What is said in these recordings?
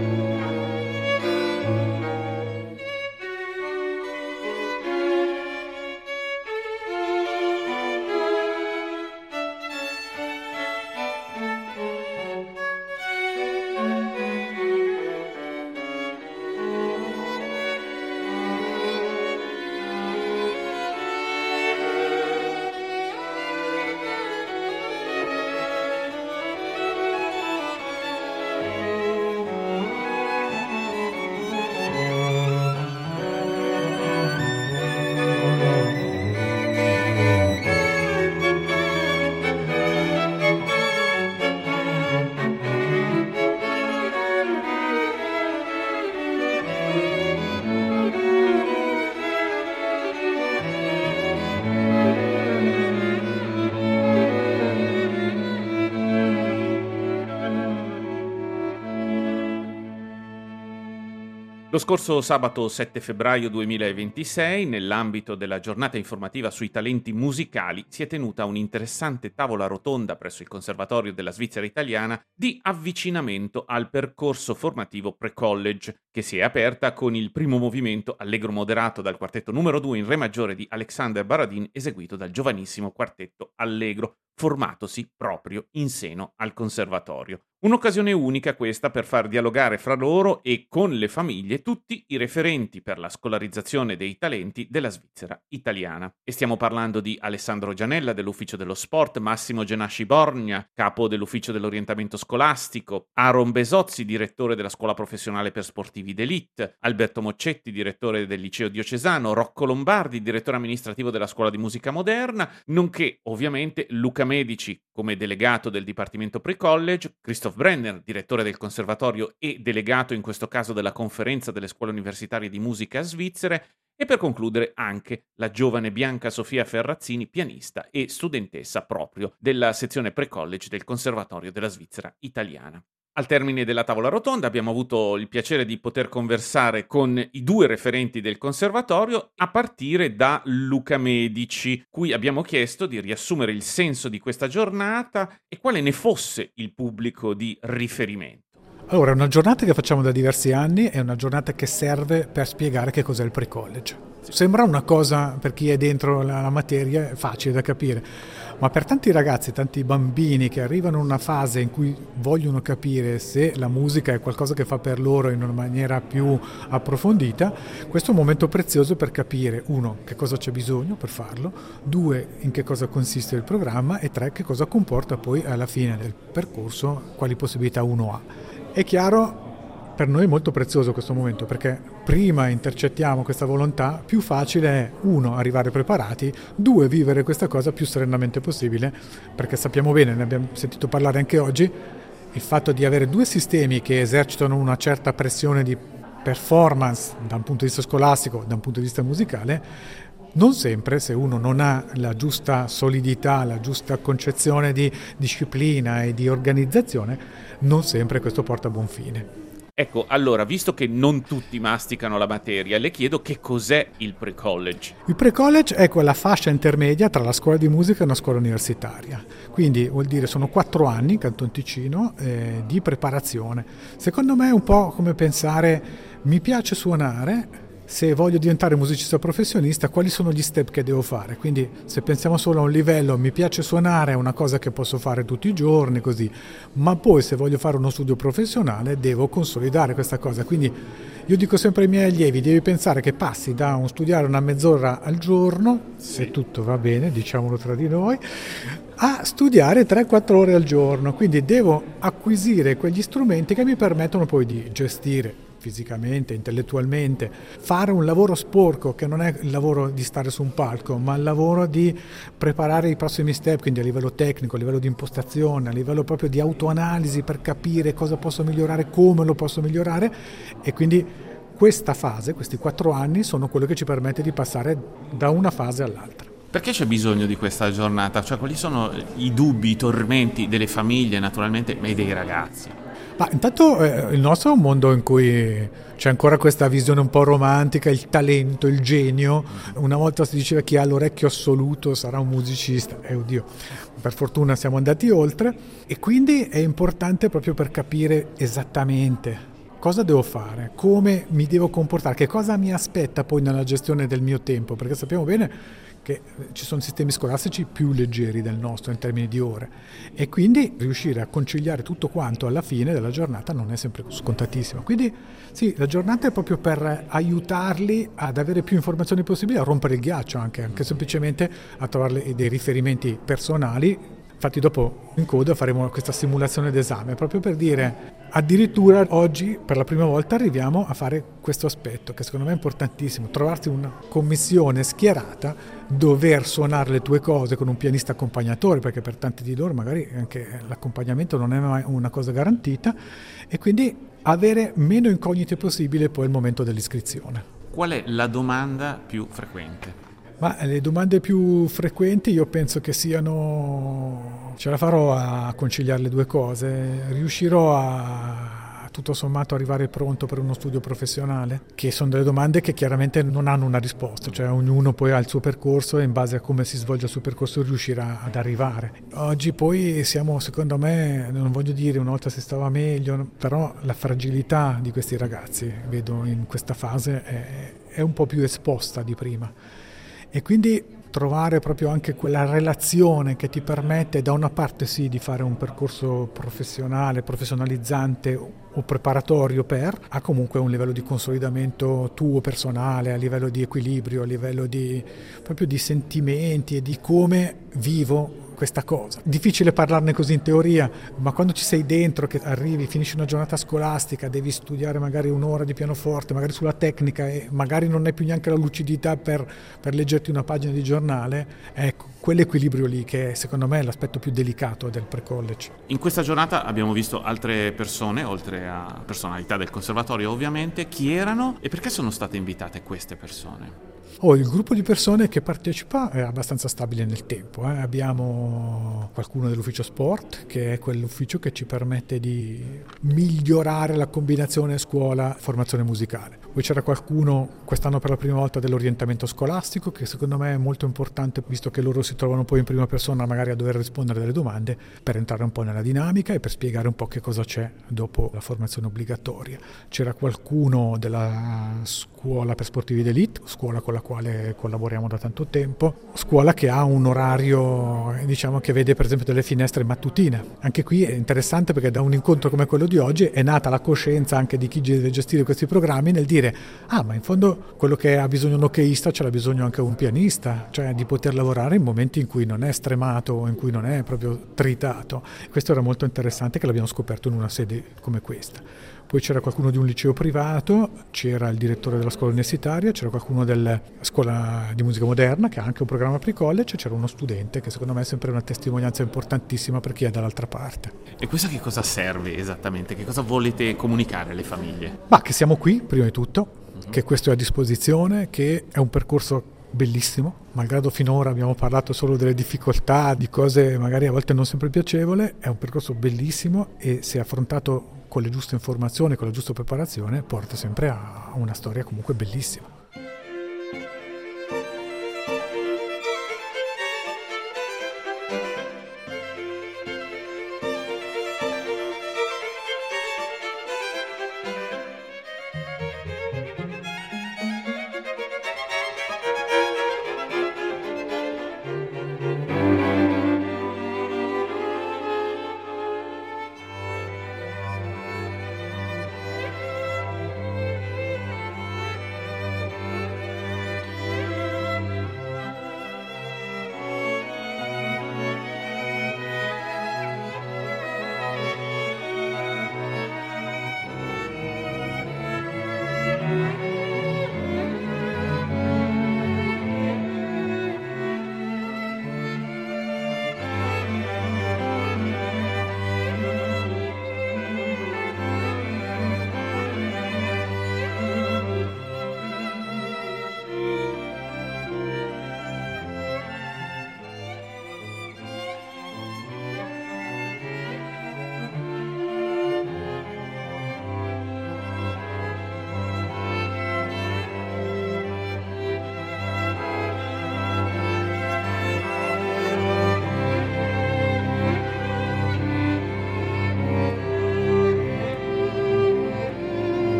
Lo scorso sabato 7 febbraio 2026, nell'ambito della giornata informativa sui talenti musicali, si è tenuta un'interessante tavola rotonda presso il Conservatorio della Svizzera Italiana di avvicinamento al percorso formativo pre-college, che si è aperta con il primo movimento allegro moderato dal quartetto numero 2 in re maggiore di Alexander Baradin, eseguito dal giovanissimo quartetto Allegro, formatosi proprio in seno al Conservatorio. Un'occasione unica questa per far dialogare fra loro e con le famiglie tutti i referenti per la scolarizzazione dei talenti della Svizzera italiana. E stiamo parlando di Alessandro Gianella dell'Ufficio dello Sport, Massimo Genasci Borgna, capo dell'Ufficio dell'Orientamento Scolastico, Aaron Besozzi, direttore della Scuola Professionale per Sportivi d'Elite, Alberto Moccetti, direttore del Liceo Diocesano, Rocco Lombardi, direttore amministrativo della Scuola di Musica Moderna, nonché ovviamente Luca Medici come delegato del Dipartimento Pre-College, Christoph Brenner, direttore del Conservatorio e delegato in questo caso della Conferenza delle Scuole Universitarie di Musica Svizzere, e per concludere anche la giovane Bianca Sofia Ferrazzini, pianista e studentessa proprio della sezione Pre-College del Conservatorio della Svizzera Italiana. Al termine della tavola rotonda abbiamo avuto il piacere di poter conversare con i due referenti del conservatorio, a partire da Luca Medici, cui abbiamo chiesto di riassumere il senso di questa giornata e quale ne fosse il pubblico di riferimento. Allora, è una giornata che facciamo da diversi anni, è una giornata che serve per spiegare che cos'è il pre-college. Sembra una cosa, per chi è dentro la materia, facile da capire, ma per tanti ragazzi, tanti bambini che arrivano in una fase in cui vogliono capire se la musica è qualcosa che fa per loro in una maniera più approfondita, questo è un momento prezioso per capire, 1, che cosa c'è bisogno per farlo, 2, in che cosa consiste il programma, e 3, che cosa comporta poi alla fine del percorso, quali possibilità uno ha. È chiaro, per noi è molto prezioso questo momento, perché prima intercettiamo questa volontà, più facile è 1, arrivare preparati, 2, vivere questa cosa più serenamente possibile, perché sappiamo bene, ne abbiamo sentito parlare anche oggi, il fatto di avere 2 sistemi che esercitano una certa pressione di performance da un punto di vista scolastico, da un punto di vista musicale, non sempre, se uno non ha la giusta solidità, la giusta concezione di disciplina e di organizzazione, non sempre questo porta a buon fine. Ecco, allora, visto che non tutti masticano la materia, le chiedo che cos'è il pre-college. Il pre-college è quella fascia intermedia tra la scuola di musica e una scuola universitaria. Quindi vuol dire sono 4 anni, Canton Ticino, di preparazione. Secondo me è un po' come pensare, mi piace suonare, se voglio diventare musicista professionista, quali sono gli step che devo fare? Quindi se pensiamo solo a un livello, mi piace suonare, è una cosa che posso fare tutti i giorni, così. Ma poi se voglio fare uno studio professionale, devo consolidare questa cosa. Quindi io dico sempre ai miei allievi, devi pensare che passi da un studiare una mezz'ora al giorno, se tutto va bene, diciamolo tra di noi, a studiare 3-4 ore al giorno. Quindi devo acquisire quegli strumenti che mi permettono poi di gestire fisicamente, intellettualmente, fare un lavoro sporco che non è il lavoro di stare su un palco, ma il lavoro di preparare i prossimi step, quindi a livello tecnico, a livello di impostazione, a livello proprio di autoanalisi per capire cosa posso migliorare, come lo posso migliorare, e quindi questa fase, questi 4 anni, sono quello che ci permette di passare da una fase all'altra. Perché c'è bisogno di questa giornata? Cioè, quali sono i dubbi, i tormenti delle famiglie, naturalmente, ma dei ragazzi? Ma intanto il nostro è un mondo in cui c'è ancora questa visione un po' romantica, il talento, il genio. Una volta si diceva chi ha l'orecchio assoluto sarà un musicista, oddio, per fortuna siamo andati oltre, e quindi è importante proprio per capire esattamente cosa devo fare, come mi devo comportare, che cosa mi aspetta poi nella gestione del mio tempo, perché sappiamo bene che ci sono sistemi scolastici più leggeri del nostro in termini di ore e quindi riuscire a conciliare tutto quanto alla fine della giornata non è sempre scontatissimo. Quindi sì, la giornata è proprio per aiutarli ad avere più informazioni possibili, a rompere il ghiaccio anche semplicemente a trovare dei riferimenti personali. Infatti dopo in coda faremo questa simulazione d'esame proprio per dire addirittura oggi per la prima volta arriviamo a fare questo aspetto che secondo me è importantissimo, trovarti una commissione schierata, dover suonare le tue cose con un pianista accompagnatore perché per tanti di loro magari anche l'accompagnamento non è mai una cosa garantita e quindi avere meno incognite possibile poi al momento dell'iscrizione. Qual è la domanda più frequente? Ma le domande più frequenti io penso che siano, ce la farò a conciliare le due cose, riuscirò a tutto sommato arrivare pronto per uno studio professionale, che sono delle domande che chiaramente non hanno una risposta, cioè ognuno poi ha il suo percorso e in base a come si svolge il suo percorso riuscirà ad arrivare. Oggi poi siamo, secondo me, non voglio dire una volta si stava meglio, però la fragilità di questi ragazzi, vedo in questa fase, è un po' più esposta di prima. E quindi trovare proprio anche quella relazione che ti permette da una parte sì di fare un percorso professionale, professionalizzante o preparatorio ha comunque un livello di consolidamento tuo personale, a livello di equilibrio, a livello di proprio di sentimenti e di come vivo questa cosa. Difficile parlarne così in teoria, ma quando ci sei dentro, che arrivi, finisci una giornata scolastica, devi studiare magari un'ora di pianoforte, magari sulla tecnica e magari non hai più neanche la lucidità per leggerti una pagina di giornale, ecco, quell'equilibrio lì che secondo me è l'aspetto più delicato del pre-college. In questa giornata abbiamo visto altre persone, oltre a personalità del conservatorio ovviamente. Chi erano e perché sono state invitate queste persone? Il gruppo di persone che partecipa è abbastanza stabile nel tempo. Abbiamo qualcuno dell'ufficio sport, che è quell'ufficio che ci permette di migliorare la combinazione scuola-formazione musicale. Poi c'era qualcuno quest'anno per la prima volta dell'orientamento scolastico, che secondo me è molto importante, visto che loro si trovano poi in prima persona magari a dover rispondere delle domande, per entrare un po' nella dinamica e per spiegare un po' che cosa c'è dopo la formazione obbligatoria. C'era qualcuno della scuola per sportivi d'élite, scuola con la quale collaboriamo da tanto tempo, scuola che ha un orario diciamo che vede per esempio delle finestre mattutine. Anche qui è interessante perché da un incontro come quello di oggi è nata la coscienza anche di chi deve gestire questi programmi nel dire ma in fondo quello che ha bisogno un hockeyista ce l'ha bisogno anche un pianista, cioè di poter lavorare in momenti in cui non è stremato o in cui non è proprio tritato. Questo era molto interessante che l'abbiamo scoperto in una sede come questa. Poi c'era qualcuno di un liceo privato, c'era il direttore della scuola universitaria, c'era qualcuno della scuola di musica moderna che ha anche un programma pre-college, c'era uno studente che secondo me è sempre una testimonianza importantissima per chi è dall'altra parte. E questo che cosa serve esattamente? Che cosa volete comunicare alle famiglie? Che siamo qui, prima di tutto, che questo è a disposizione, che è un percorso bellissimo, malgrado finora abbiamo parlato solo delle difficoltà, di cose magari a volte non sempre piacevole, è un percorso bellissimo e se affrontato con le giuste informazioni, con la giusta preparazione, porta sempre a una storia comunque bellissima.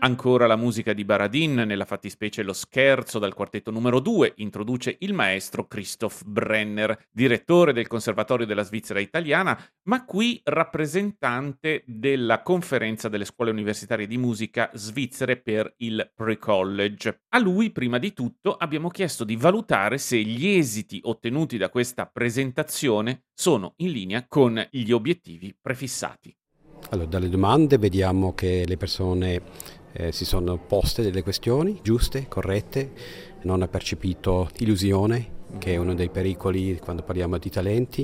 Ancora la musica di Baradin, nella fattispecie lo scherzo dal quartetto numero 2, introduce il maestro Christoph Brenner, direttore del Conservatorio della Svizzera Italiana, ma qui rappresentante della Conferenza delle Scuole Universitarie di Musica Svizzere per il Pre-College. A lui, prima di tutto, abbiamo chiesto di valutare se gli esiti ottenuti da questa presentazione sono in linea con gli obiettivi prefissati. Allora, dalle domande vediamo che le persone si sono poste delle questioni giuste, corrette, non ha percepito illusione, che è uno dei pericoli quando parliamo di talenti.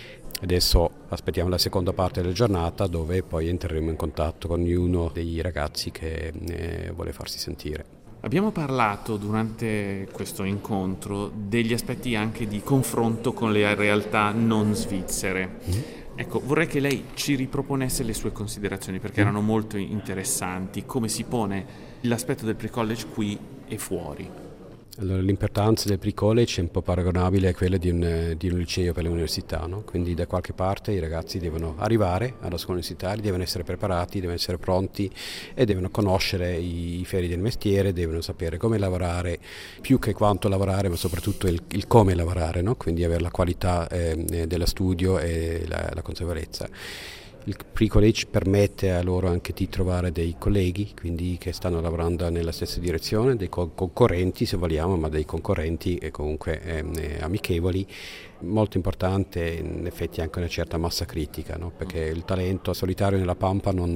Adesso aspettiamo la seconda parte della giornata, dove poi entreremo in contatto con ognuno dei ragazzi che vuole farsi sentire. Abbiamo parlato durante questo incontro degli aspetti anche di confronto con le realtà non svizzere. Ecco, vorrei che lei ci riproponesse le sue considerazioni, perché erano molto interessanti. Come si pone l'aspetto del pre-college qui e fuori? Allora, l'importanza del pre-college è un po' paragonabile a quella di un liceo per l'università, no? Quindi da qualche parte i ragazzi devono arrivare alla scuola universitaria, devono essere preparati, devono essere pronti e devono conoscere i feri del mestiere, devono sapere come lavorare, più che quanto lavorare, ma soprattutto il come lavorare, no? Quindi avere la qualità dello studio e la consapevolezza. Il pre-college permette a loro anche di trovare dei colleghi, quindi che stanno lavorando nella stessa direzione, dei concorrenti se vogliamo, ma dei concorrenti e comunque amichevoli. Molto importante in effetti anche una certa massa critica, no? Perché il talento solitario nella pampa non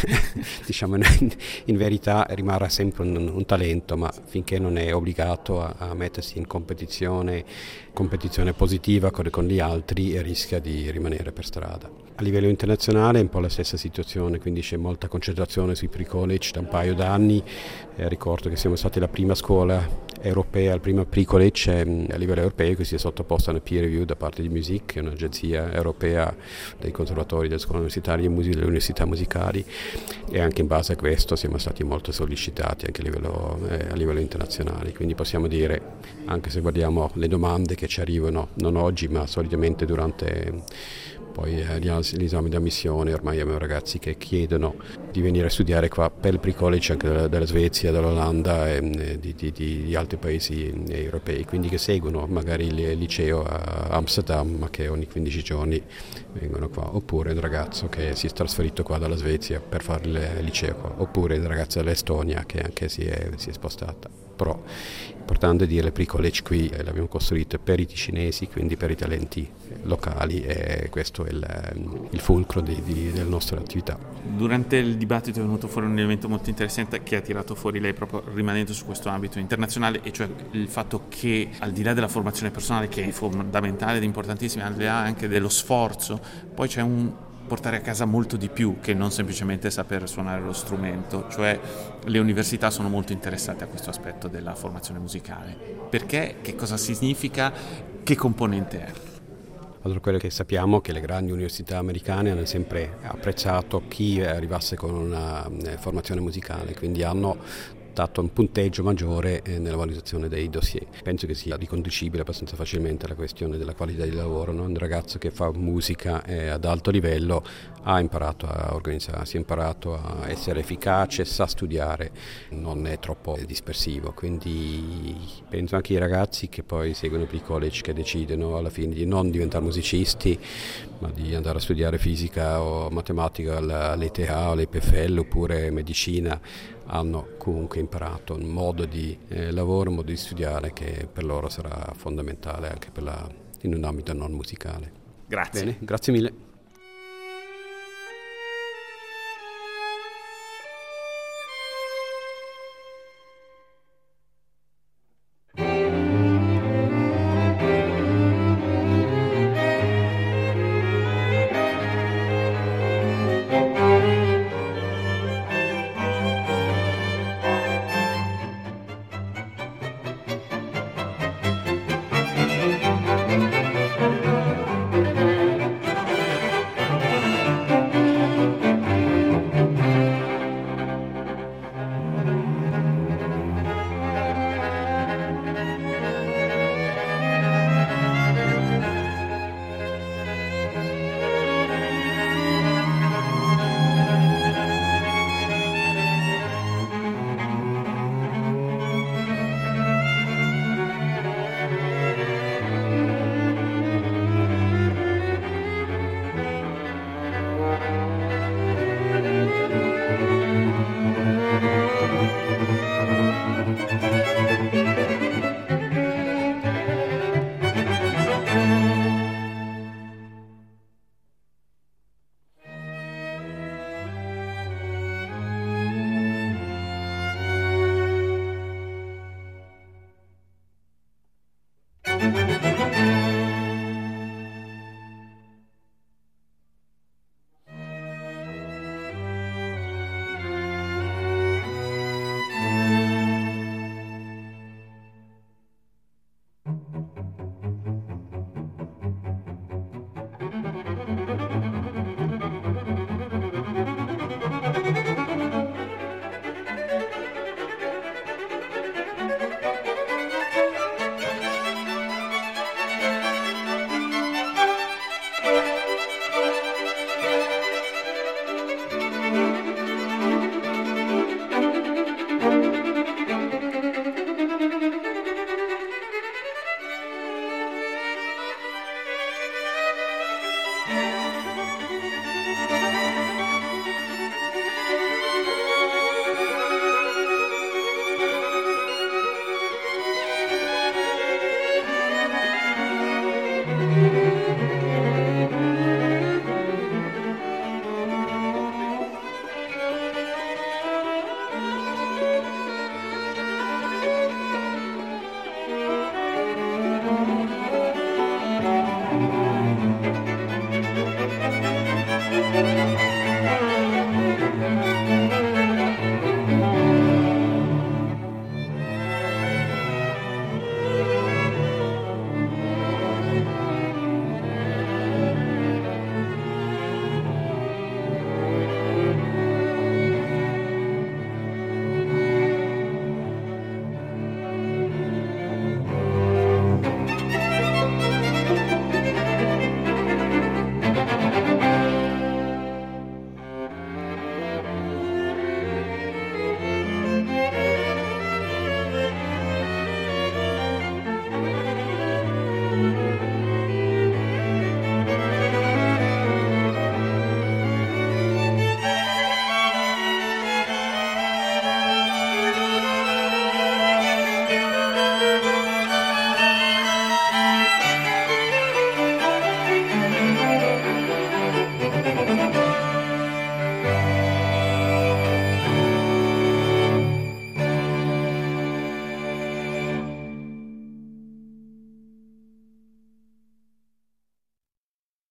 diciamo in verità rimarrà sempre un talento, ma finché non è obbligato a mettersi in competizione positiva con gli altri, rischia di rimanere per strada. A livello internazionale è un po' la stessa situazione, quindi c'è molta concentrazione sui pre-college da un paio d'anni. Ricordo che siamo stati la prima scuola europea, il primo pre-college a livello europeo che si è sottoposta a una peer review da parte di Music, che è un'agenzia europea dei conservatori delle scuole universitarie e delle università musicali, e anche in base a questo siamo stati molto sollecitati anche a livello internazionale. Quindi possiamo dire, anche se guardiamo le domande che ci arrivano, non oggi ma solitamente durante poi l'esame di ammissione, ormai abbiamo ragazzi che chiedono di venire a studiare qua per il pre-college anche dalla Svezia, dall'Olanda e di altri paesi europei, quindi che seguono magari il liceo a Amsterdam ma che ogni 15 giorni vengono qua, oppure un ragazzo che si è trasferito qua dalla Svezia per fare il liceo qua, oppure il ragazzo dell'Estonia che anche si è spostata. Però è importante dire che il pre-college qui l'abbiamo costruito per i ticinesi, quindi per i talenti locali, e questo è il fulcro della nostra attività. Durante il dibattito è venuto fuori un elemento molto interessante che ha tirato fuori lei, proprio rimanendo su questo ambito internazionale, e cioè il fatto che al di là della formazione personale, che è fondamentale ed importantissima, al di là anche dello sforzo, poi c'è un portare a casa molto di più che non semplicemente saper suonare lo strumento, cioè le università sono molto interessate a questo aspetto della formazione musicale. Perché? Che cosa significa? Che componente è? Allora, quello che sappiamo è che le grandi università americane hanno sempre apprezzato chi arrivasse con una formazione musicale, quindi hanno dato un punteggio maggiore nella valutazione dei dossier. Penso che sia riconducibile abbastanza facilmente alla questione della qualità di lavoro, no? Un ragazzo che fa musica ad alto livello ha imparato a organizzarsi, ha imparato a essere efficace, sa studiare, non è troppo dispersivo, quindi penso anche ai ragazzi che poi seguono il college che decidono alla fine di non diventare musicisti, ma di andare a studiare fisica o matematica all'ETH o all'EPFL oppure medicina, hanno comunque imparato un modo di lavoro, un modo di studiare che per loro sarà fondamentale anche in un ambito non musicale. Grazie. Bene, grazie mille.